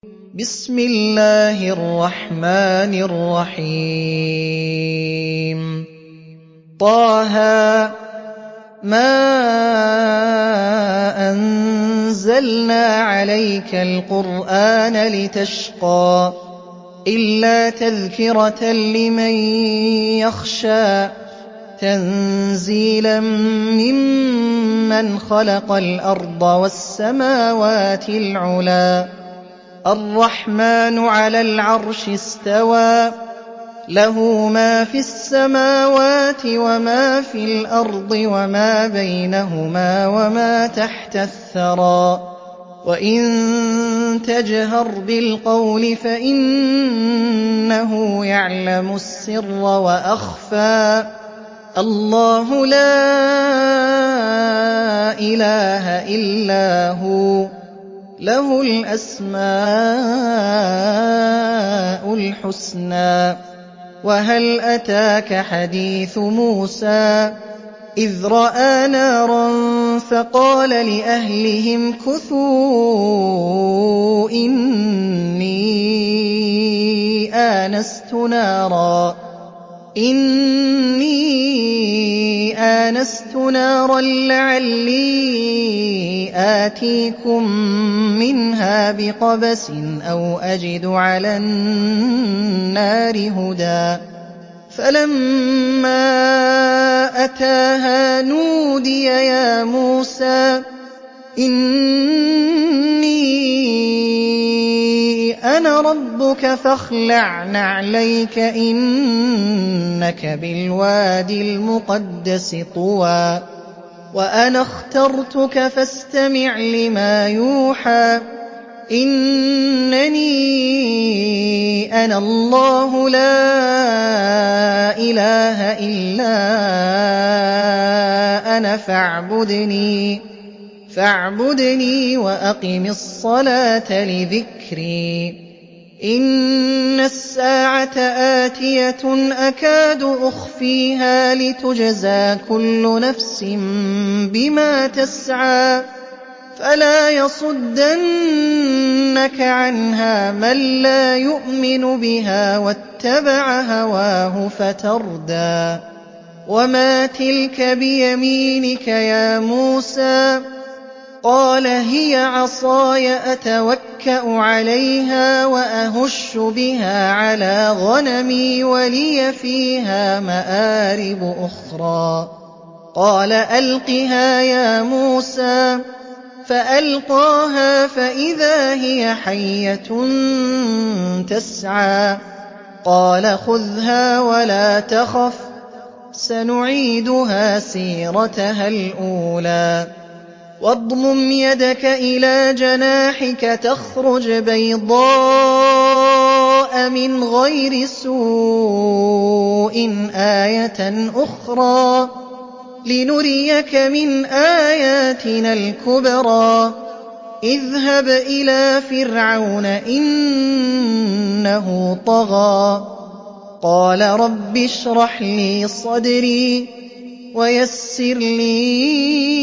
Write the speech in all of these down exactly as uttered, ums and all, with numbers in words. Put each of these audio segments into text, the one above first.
بسم الله الرحمن الرحيم طه ما أنزلنا عليك القرآن لتشقى إلا تذكرة لمن يخشى تنزيلا ممن خلق الأرض والسماوات العلى الرحمن على العرش استوى له ما في السماوات وما في الأرض وما بينهما وما تحت الثرى وإن تجهر بالقول فإنه يعلم السر وأخفى الله لا إله إلا هو له الأسماء الحسنى وهل أتاك حديث موسى إذ رأى نارا فقال لأهلهم كثوا إني آنست نارا إني آنست نارا لعلي آتيكم منها بقبس أو أجد على النار هدى فلما أتاها نودي يا موسى إني أنا ربك فاخلع نعليك إنك بالواد المقدس طوى وأنا اخترتك فاستمع لما يوحى إنني أنا الله لا إله إلا أنا فاعبدني فاعبدني وأقم الصلاة لذكري إن الساعة آتية أكاد أخفيها لتجزى كل نفس بما تسعى فلا يصدنك عنها من لا يؤمن بها واتبع هواه فتردى وما تلك بيمينك يا موسى قال هي عصاي أتوكأ عليها وأهش بها على غنمي ولي فيها مآرب أخرى قال ألقها يا موسى فألقاها فإذا هي حية تسعى قال خذها ولا تخف سنعيدها سيرتها الأولى واضمم يدك إلى جناحك تخرج بيضاء من غير سوء آية أخرى لنريك من آياتنا الكبرى اذهب إلى فرعون إنه طغى قال رب اشرح لي صدري ويسر لي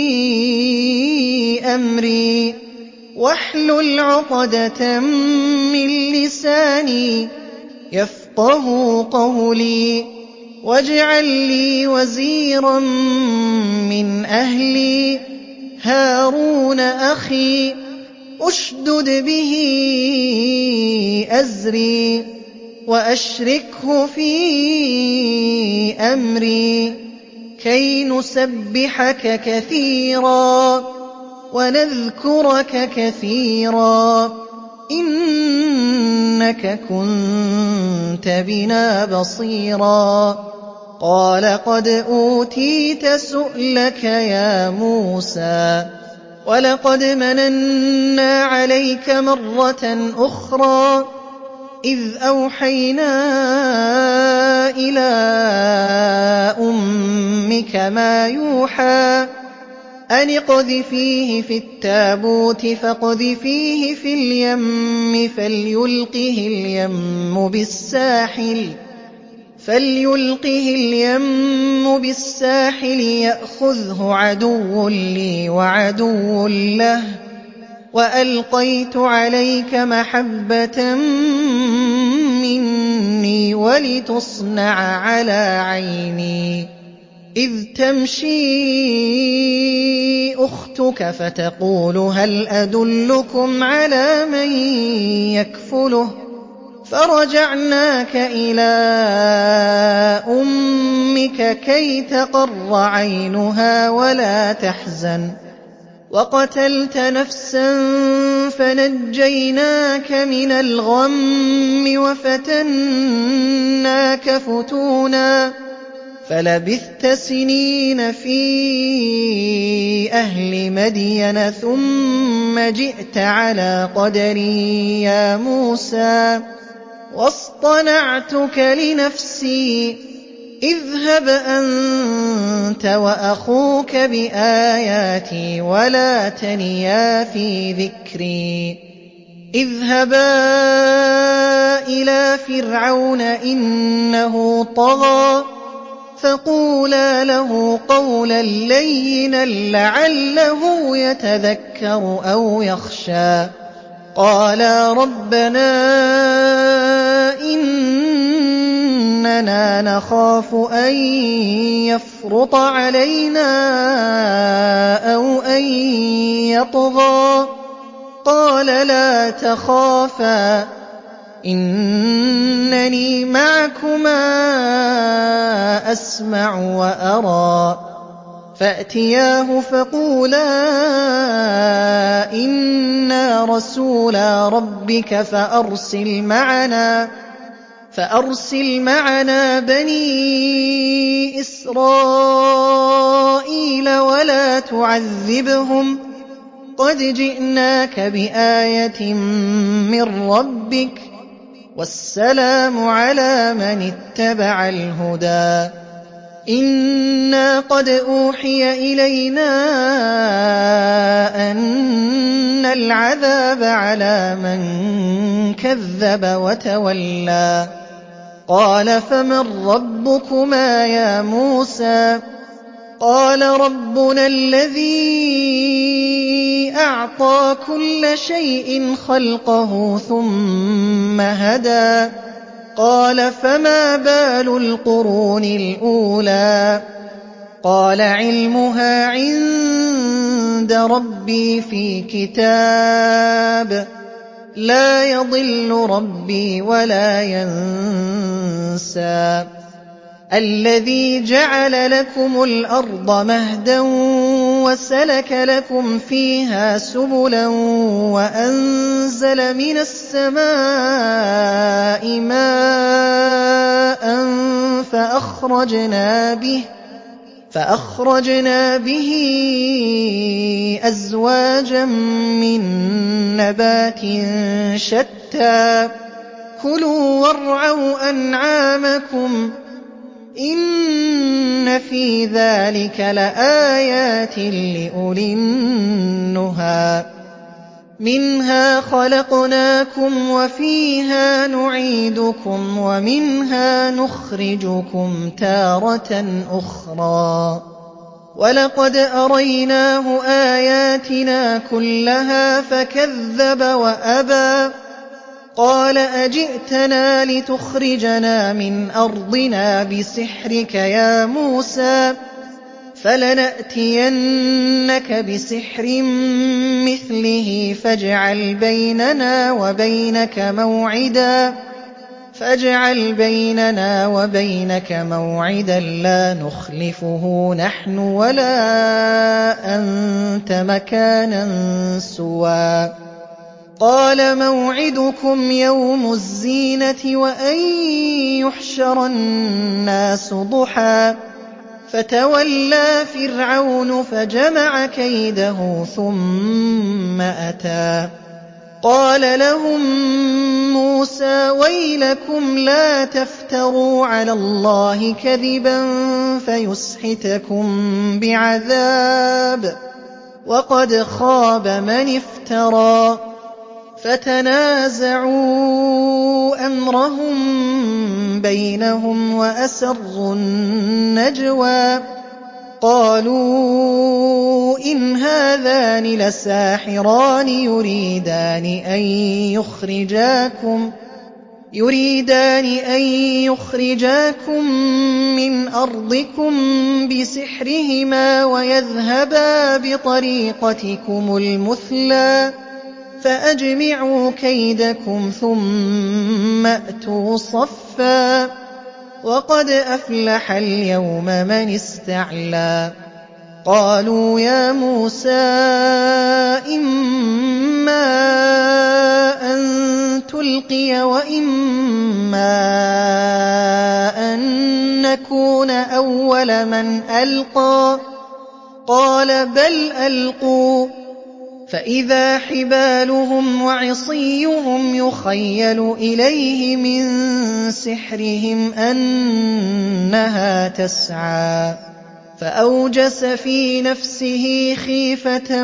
أمري واحلل عقدة من لساني يفقهوا قولي واجعل لي وزيرا من أهلي هارون أخي أشدد به أزري وأشركه في أمري كي نسبحك كثيرا ونذكرك كثيرا إنك كنت بنا بصيرا قال قد أوتيت سؤلك يا موسى ولقد مننا عليك مرة أخرى إذ أوحينا إلى أمك ما يوحى أن اقذفيه في التابوت فاقذفيه في اليم فليلقه اليم بالساحل فليلقه اليم بالساحل يأخذه عدو لي وعدو له وَأَلْقَيْتُ عَلَيْكَ مَحَبَّةً مِّنِّي وَلِتُصْنَعَ عَلَىٰ عَيْنِي إِذْ تَمْشِي أُخْتُكَ فَتَقُولُ هَلْ أَدُلُّكُمْ عَلَىٰ مَن يَكْفُلُهُ ۖ فَرَجَعْنَاكَ إِلَىٰ أُمِّكَ كَيْ تَقَرَّ عَيْنُهَا وَلَا تَحْزَنَ ۚ وَقَتَلْتَ نَفْسًا فَنَجَّيْنَاكَ مِنَ الْغَمِّ وَفَتَنَّاكَ فُتُونًا فَلَبِثْتَ سِنِينَ فِي أَهْلِ مَدْيَنَ ثُمَّ جِئْتَ عَلَىٰ قَدَرٍ يَا مُوسَىٰ وَاصْطَنَعْتُكَ لِنَفْسِي اذْهَبْ أَنتَ وَأَخُوكَ بِآيَاتِي وَلَا تَنِيَا فِي ذِكْرِي اذْهَبَا إِلَىٰ فِرْعَوْنَ إِنَّهُ طَغَىٰ فَقُولَا لَهُ قَوْلًا لَّيِّنًا لَّعَلَّهُ يَتَذَكَّرُ أَوْ يَخْشَىٰ قَالَا رَبَّنَا إِنَّنَا نَخَافُ أَن يَفْرُطَ عَلَيْنَا أَوْ أَن يَطْغَىٰ قَالَ لَا تَخَافَا إِنَّنِي مَعَكُمَا أَسْمَعُ وَأَرَىٰ فَأْتِيَاهُ فَقُولَا إِنَّا رَسُولَا رَبِّكَ فَأَرْسِلْ مَعَنَا فأرسل معنا بَنِي إِسْرَائِيلَ وَلَا تُعَذِّبْهُمْ قَدْ جِئْنَاكَ بِآيَةٍ مِّن رَّبِّكَ ۖ وَالسَّلَامُ عَلَىٰ مَنِ اتَّبَعَ الْهُدَىٰ إِنَّا قَدْ أُوحِيَ إِلَيْنَا أَنَّ الْعَذَابَ عَلَىٰ مَن كَذَّبَ وَتَوَلَّىٰ قَالَ فَمَن رَّبُّكُمَا يَا مُوسَىٰ قَالَ رَبُّنَا الَّذِي أَعْطَىٰ كُلَّ شَيْءٍ خَلْقَهُ ثُمَّ هَدَىٰ قَالَ فَمَا بَالُ الْقُرُونِ الْأُولَىٰ قَالَ عِلْمُهَا عِندَ رَبِّي فِي كِتَابٍ لَّا يَضِلُّ رَبِّي وَلَا يَنسَى الَّذِي جَعَلَ لَكُمُ الْأَرْضَ مَهْدًا وَسَلَكَ لَكُمْ فِيهَا سُبُلًا وَأَنزَلَ مِنَ السَّمَاءِ مَاءً فَأَخْرَجْنَا بِهِ فَأَخْرَجْنَا بِهِ أَزْوَاجًا مِّن نَّبَاتٍ شَتَّىٰ كُلُوا وَارْعَوْا أَنْعَامَكُمْ إِنَّ فِي ذَٰلِكَ لَآيَاتٍ لِّأُولِي النُّهَىٰ مِنْهَا خَلَقْنَاكُمْ وَفِيهَا نُعِيدُكُمْ وَمِنْهَا نُخْرِجُكُمْ تَارَةً أُخْرَىٰ وَلَقَدْ أَرَيْنَاهُ آيَاتِنَا كُلَّهَا فَكَذَّبَ وَأَبَىٰ قَالَ أَجِئْتَنَا لِتُخْرِجَنَا مِنْ أَرْضِنَا بِسِحْرِكَ يَا مُوسَىٰ فَلَنَأْتِيَنَّكَ بِسِحْرٍ مِّثْلِهِ فاجْعَلْ بَيْنَنَا وَبَيْنَكَ مَوْعِدًا فاجعل بيننا وبينك موعدا لا نخلفه نحن ولا أنت مكانا سوى قال موعدكم يوم الزينة وأن يحشر الناس ضحى فتولى فرعون فجمع كيده ثم أتى قال لهم موسى ويلكم لا تفتروا على الله كذبا فيسحتكم بعذاب وقد خاب من افترى فتنازعوا أمرهم بينهم وأسروا النجوى قالوا إن هذان لساحران يريدان أن يخرجاكم يريدان أن يخرجاكم من أرضكم بسحرهما ويذهبا بطريقتكم المثلى فأجمعوا كيدكم ثم أتوا صفا وقد أفلح اليوم من استعلى قالوا يا موسى إما أن تلقي وإما أن نكون أول من ألقى قال بل ألقوا فإذا حبالهم وعصيهم يخيل إليه من سحرهم أنها تسعى فأوجس في نفسه خيفة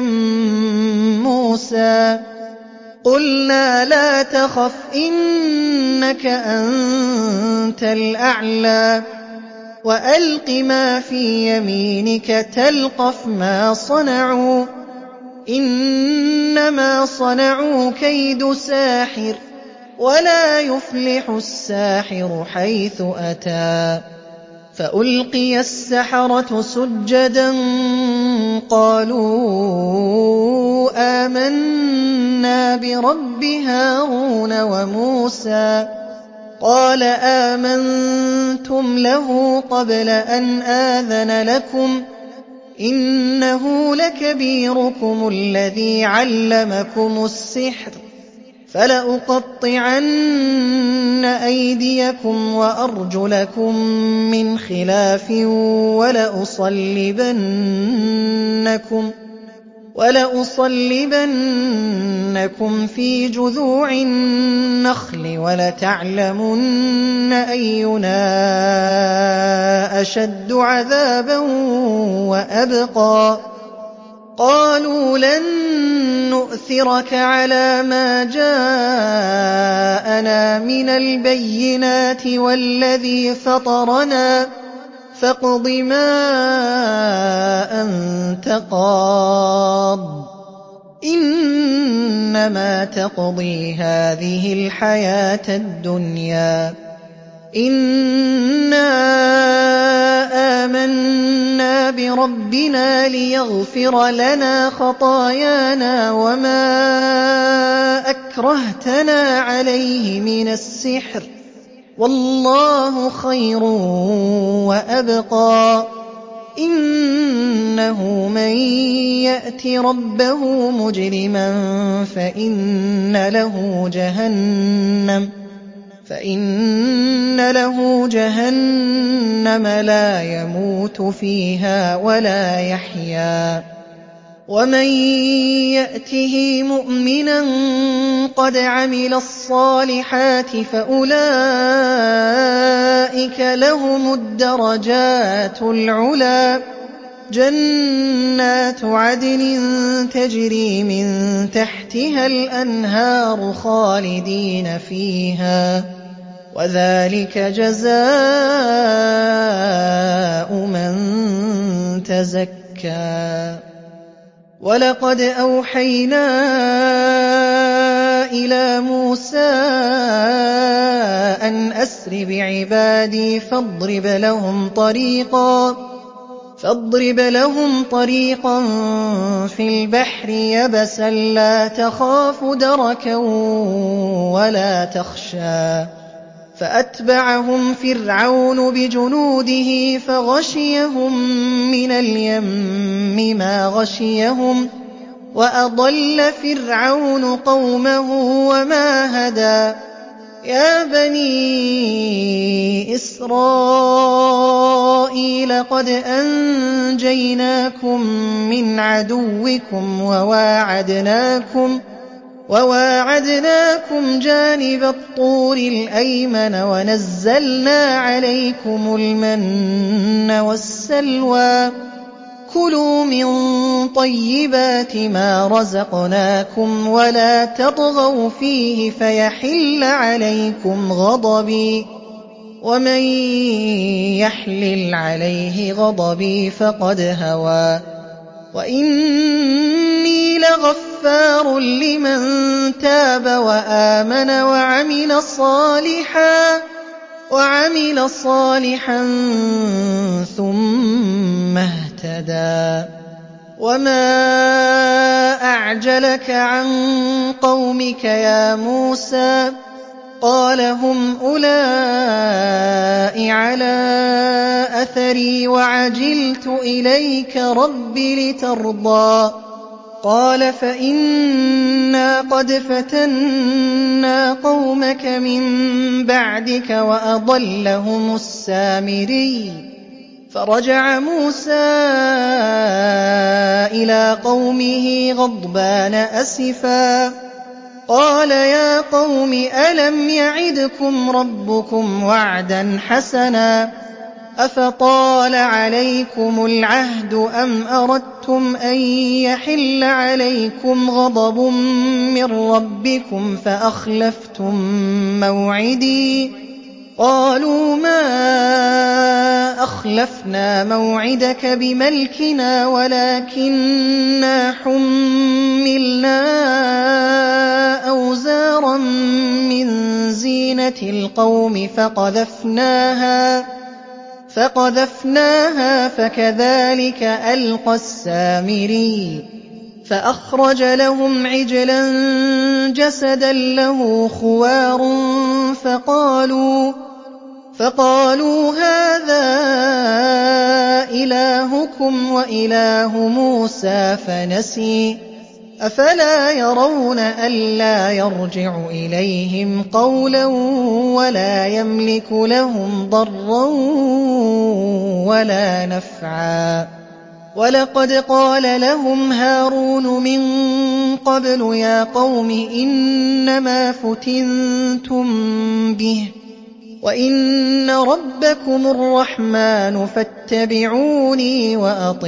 موسى قلنا لا تخف إنك أنت الأعلى وألق ما في يمينك تلقف ما صنعوا إنما صنعوا كيد ساحر ولا يفلح الساحر حيث أتى فألقي السحرة سجدا قالوا آمنا برب هارون وموسى قال آمنتم له قبل أن آذن لكم إنه لكبيركم الذي علمكم السحر فلأقطعن أيديكم وأرجلكم من خلاف ولأصلبنكم ولأصلبنكم في جذوع النخل ولتعلمن أينا أشد عذابا وأبقى قالوا لن نؤثرك على ما جاءنا من البينات والذي فطرنا فاقض ما أنت قاض إنما تقضي هذه الحياة الدنيا إنا آمنا بربنا ليغفر لنا خطايانا وما أكرهتنا عليه من السحر والله خير وأبقى إنه من يأت ربه مجرما فإن له جهنم فإن له جهنم لا يموت فيها ولا يحيا ومن يأته مؤمنا قد عمل الصالحات فأولئك لهم الدرجات العلى جنات عدن تجري من تحتها الأنهار خالدين فيها وذلك جزاء من تزكى ولقد أوحينا إلى موسى أن أسر بعبادي فاضرب لهم طريقا فاضرب لهم طريقا في البحر يبسا لا تخاف دركا ولا تخشى فأتبعهم فرعون بجنوده فغشيهم من اليم ما غشيهم وأضل فرعون قومه وما هدى يا بني إسرائيل قد أنجيناكم من عدوكم وواعدناكم وواعدناكم جانب الطور الأيمن ونزلنا عليكم المن والسلوى كلوا من طيبات ما رزقناكم ولا تطغوا فيه فيحل عليكم غضبي ومن يحلل عليه غضبي فقد هوى وإني لغفار لمن تاب وآمن وعمل صالحا وعمل صالحا ثم اهتدى وما أعجلك عن قومك يا موسى قال هم أولئك على أثري وعجلت إليك رب لترضى قال فإنا قد فتنا قومك من بعدك وأضلهم السامري فرجع موسى إلى قومه غضبان أسفا قال يا قوم ألم يعدكم ربكم وعدا حسنا أفطال عليكم العهد أم أردتم أن يحل عليكم غضب من ربكم فأخلفتم موعدي قالوا ما أخلفنا موعدك بملكنا ولكننا حملنا أوزارا من زينة القوم فقذفناها فقذفناها فكذلك ألقى السامري فأخرج لهم عجلا جسدا له خوار فقالوا فقالوا هذا إلهكم وإله موسى فنسي أفلا يرون ألا يرجع إليهم قولا ولا يملك لهم ضرا ولا نفعا ولقد قال لهم هارون من قبل يا قوم إنما فتنتم به وإن ربكم الرحمن فاتبعوني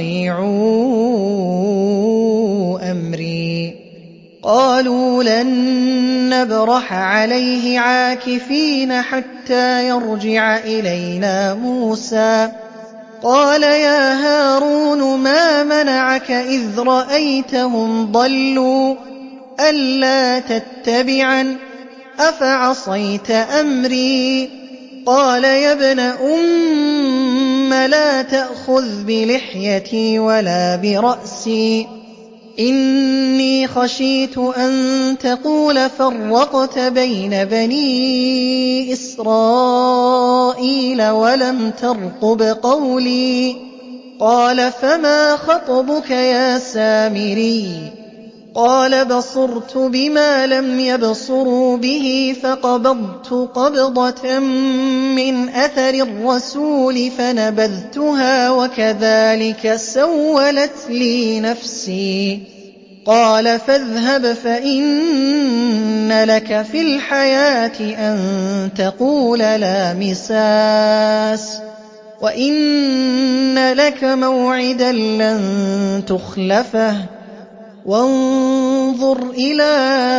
وأطيعوا أمري قالوا لن نبرح عليه عاكفين حتى يرجع إلينا موسى قال يا هارون ما منعك إذ رأيتهم ضلوا ألا تتبعن أفعصيت أمري قال يا ابن أم لا تأخذ بلحيتي ولا برأسي إني خشيت أن تقول فرقت بين بني إسرائيل ولم ترقب قولي قال فما خطبك يا سامري قال بصرت بما لم يبصروا به فقبضت قبضة من أثر الرسول فنبذتها وكذلك سولت لي نفسي قال فاذهب فإن لك في الحياة أن تقول لا مساس وإن لك موعدا لن تخلفه وانظر إلى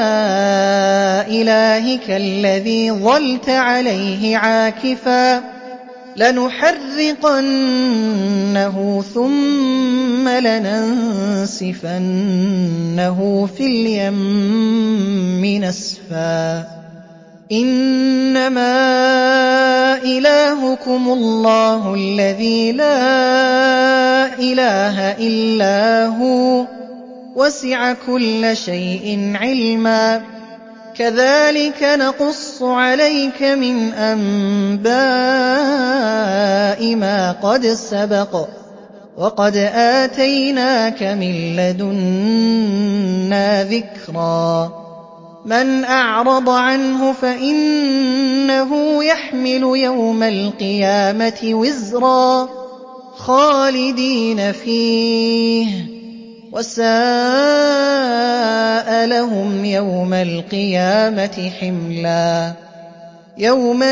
إلهك الذي ظلت عليه عاكفا لنحرقنه ثم لننسفنه في اليم نسفا إنما إلهكم الله الذي لا إله إلا هو وسع كل شيء علما كذلك نقص عليك من أنباء ما قد سبق وقد آتيناك من لدنا ذكرا من أعرض عنه فإنه يحمل يوم القيامة وزرا خالدين فيه وساء لهم يوم القيامة حملا يوم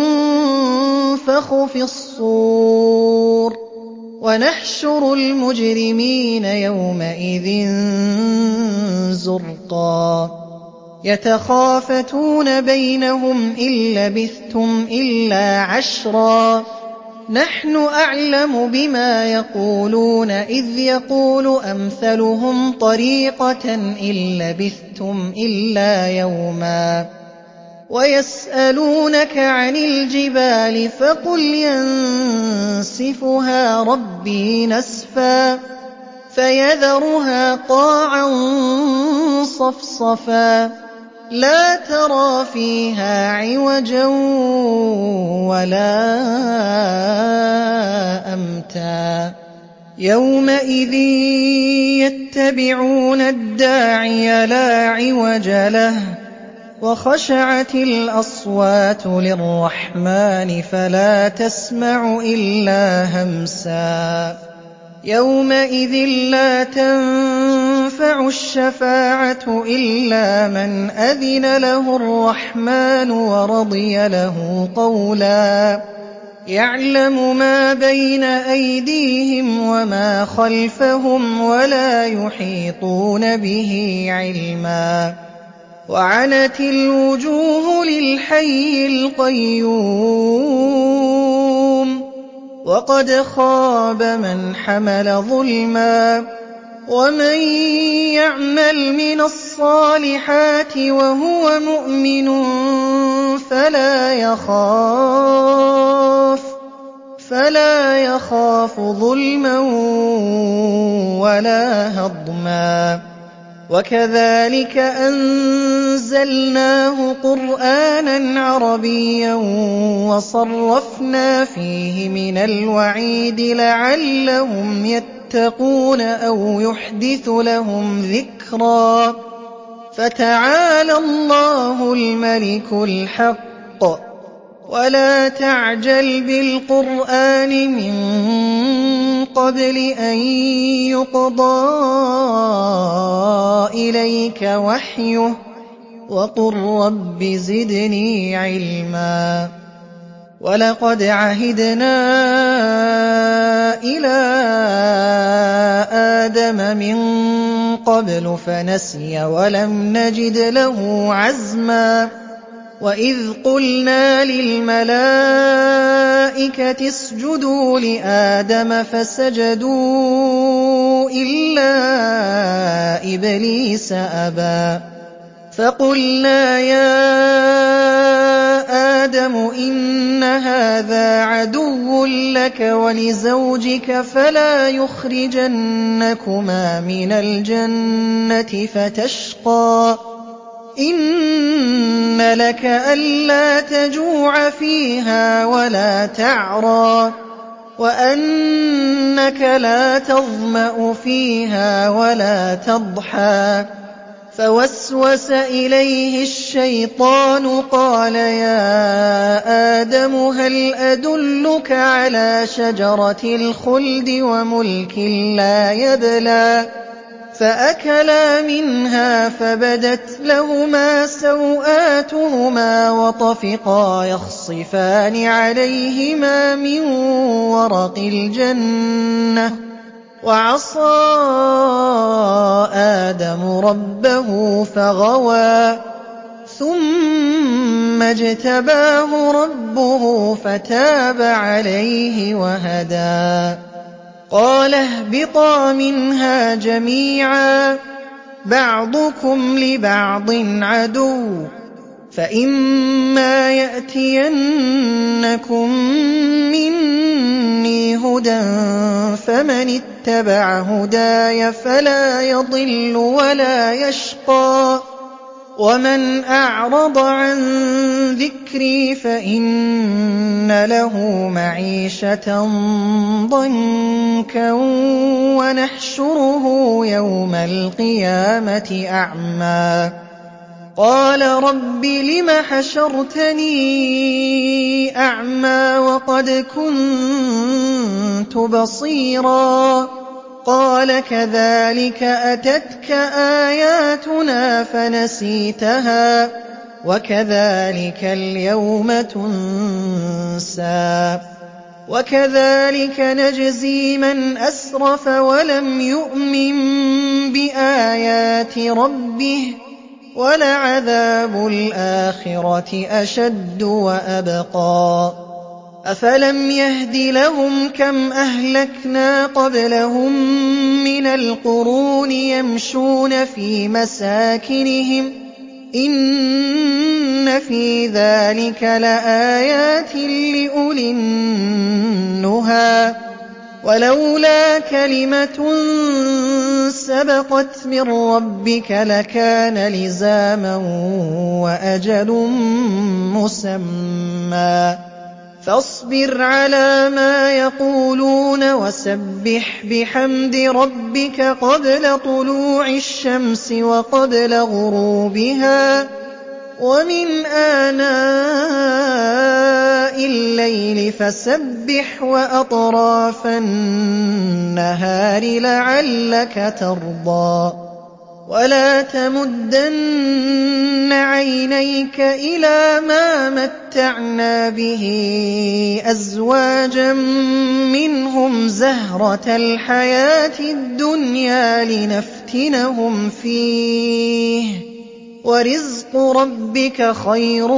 ينفخ في الصور ونحشر المجرمين يومئذ زرقا يَتَخَافَتُونَ بَيْنَهُمْ إِن لَّبِثْتُمْ إِلَّا عَشْرًا نَّحْنُ أَعْلَمُ بِمَا يَقُولُونَ إِذْ يَقُولُ أَمْثَلُهُمْ طَرِيقَةً إِن لَّبِثْتُمْ إِلَّا يَوْمًا وَيَسْأَلُونَكَ عَنِ الْجِبَالِ فَقُلْ يَنسِفُهَا رَبِّي نَسْفًا فَيَذَرُهَا قَاعًا صَفْصَفًا لَّا تَرَىٰ فِيهَا عِوَجًا وَلَا أَمْتًا يَوْمَئِذٍ يَتَّبِعُونَ الدَّاعِيَ لَا عِوَجَ لَهُ وَخَشَعَتِ الْأَصْوَاتُ لِلرَّحْمَٰنِ فَلَا تَسْمَعُ إِلَّا هَمْسًا يَوْمَئِذٍ لَّا تَنفَعُ الشَّفَاعَةُ إِلَّا مَنْ أَذِنَ لَهُ الرَّحْمَٰنُ وَرَضِيَ لَهُ قَوْلًا يَعْلَمُ مَا بَيْنَ أَيْدِيهِمْ وَمَا خَلْفَهُمْ وَلَا يُحِيطُونَ بِهِ عِلْمًا وَعَنَتِ الْوُجُوهُ لِلْحَيِّ الْقَيُّومِ وَقَدْ خَابَ مَنْ حَمَلَ ظُلْمًا وَمَن يَعْمَلْ مِنَ الصَّالِحَاتِ وَهُوَ مُؤْمِنٌ فَلَا يَخَافُ فَلَا يَخَافُ ظُلْمًا وَلَا هَضْمًا وَكَذَٰلِكَ أَنزَلْنَاهُ قُرْآنًا عَرَبِيًّا وَصَرَّفْنَا فِيهِ مِنَ الْوَعِيدِ لَعَلَّهُمْ يَتَّقُونَ أَوْ يُحْدِثُ لَهُمْ ذِكْرًا فَتَعَالَى اللَّهُ الْمَلِكُ الْحَقُّ وَلَا تَعْجَلْ بِالْقُرْآنِ مِن قَبْلِ أَن يُقْضَىٰ إِلَيْكَ وَحْيُهُ وَقُل رَّبِّ زِدْنِي عِلْمًا وَلَقَدْ عَهِدْنَا إِلَىٰ آدَمَ مِن قَبْلُ فَنَسِيَ وَلَمْ نَجِدْ لَهُ عَزْمًا وَإِذْ قُلْنَا لِلْمَلَائِكَةِ اسْجُدُوا لِآدَمَ فَسَجَدُوا إِلَّا إِبْلِيسَ أَبَىٰ فَقُلْنَا يَا آدَمُ إِنَّ هَٰذَا عَدُوٌّ لَّكَ وَلِزَوْجِكَ فَلَا يُخْرِجَنَّكُمَا مِنَ الْجَنَّةِ فَتَشْقَىٰ إِنَّ لَكَ أَلَّا تَجُوعَ فِيهَا وَلَا تَعْرَىٰ وَأَنَّكَ لَا تَظْمَأُ فِيهَا وَلَا تَضْحَىٰ فَوَسْوَسَ إِلَيْهِ الشَّيْطَانُ قَالَ يَا آدَمُ هَلْ أَدُلُّكَ عَلَىٰ شَجَرَةِ الْخُلْدِ وَمُلْكٍ لَّا يَبْلَىٰ فَأَكَلَا مِنْهَا فَبَدَتْ لَهُمَا سَوْآتُهُمَا وَطَفِقَا يَخْصِفَانِ عَلَيْهِمَا مِن وَرَقِ الْجَنَّةِ وَعَصَىٰ آدَمُ رَبَّهُ فَغَوَىٰ ثُمَّ اجْتَبَاهُ رَبُّهُ فَتَابَ عَلَيْهِ وَهَدَىٰ قَالَ اهْبِطَا مِنْهَا جَمِيعًا بَعْضُكُمْ لِبَعْضٍ عَدُوٌّ فَإِمَّا يَأْتِيَنَّكُم مِّنِّي هُدًى فَمَنِ اتَّبَعَ هُدَايَ فَلَا يَضِلُّ وَلَا يَشْقَىٰ وَمَنْ أَعْرَضَ عَن ذِكْرِي فَإِنَّ لَهُ مَعِيشَةً ضَنكًا وَنَحْشُرُهُ يَوْمَ الْقِيَامَةِ أَعْمَىٰ قَالَ رَبِّ لِمَ حَشَرْتَنِي أَعْمَىٰ وَقَدْ كُنتُ بَصِيرًا قَالَ كَذَٰلِكَ أَتَتْكَ آيَاتُنَا فَنَسِيتَهَا وَكَذَٰلِكَ الْيَوْمَ تُنسَىٰ وَكَذَٰلِكَ نَجْزِي مَنْ أَسْرَفَ وَلَمْ يُؤْمِن بِآيَاتِ رَبِّهِ وَلَعَذَابُ الْآخِرَةِ أَشَدُّ وَأَبْقَىٰ أَفَلَمْ يَهْدِ لَهُمْ كَمْ أَهْلَكْنَا قَبْلَهُم مِّنَ الْقُرُونِ يَمْشُونَ فِي مَسَاكِنِهِمْ ۗ إِنَّ فِي ذَٰلِكَ لَآيَاتٍ لِّأُولِي النُّهَىٰ وَلَوْلَا كَلِمَةٌ سَبَقَتْ مِن رَّبِّكَ لَكَانَ لِزَامًا وَأَجَلٌ مُّسَمًّى فاصبر على ما يقولون وسبح بحمد ربك قبل طلوع الشمس وقبل غروبها ومن آناء الليل فسبح وأطراف النهار لعلك ترضى ولا تمدن عينيك إلى ما متعنا به أزواجا منهم زهرة الحياة الدنيا لنفتنهم فيه ورزق ربك خير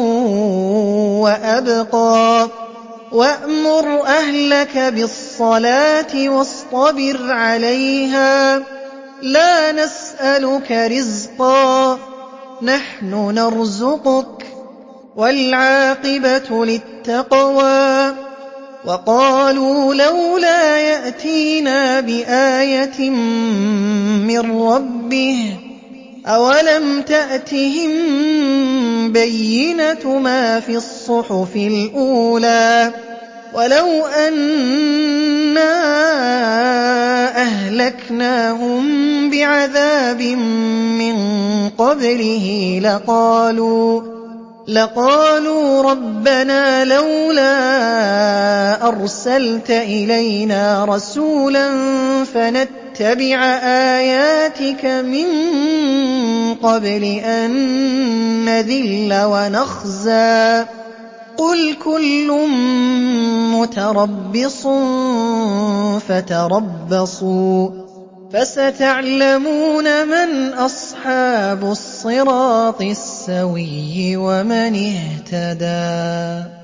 وأبقى وأمر أهلك بالصلاة واصطبر عليها لا نسألك رزقا نحن نرزقك والعاقبة للتقوى وقالوا لولا يأتينا بآية من ربه أولم تأتهم بينة ما في الصحف الأولى ولو أنا أهلكناهم بعذاب من قبله لقالوا لقالوا ربنا لولا أرسلت إلينا رسولا فنتبع آياتك من قبل أن نذل ونخزى قل كل متربص فتربصوا فستعلمون من أصحاب الصراط السوي ومن اهتدى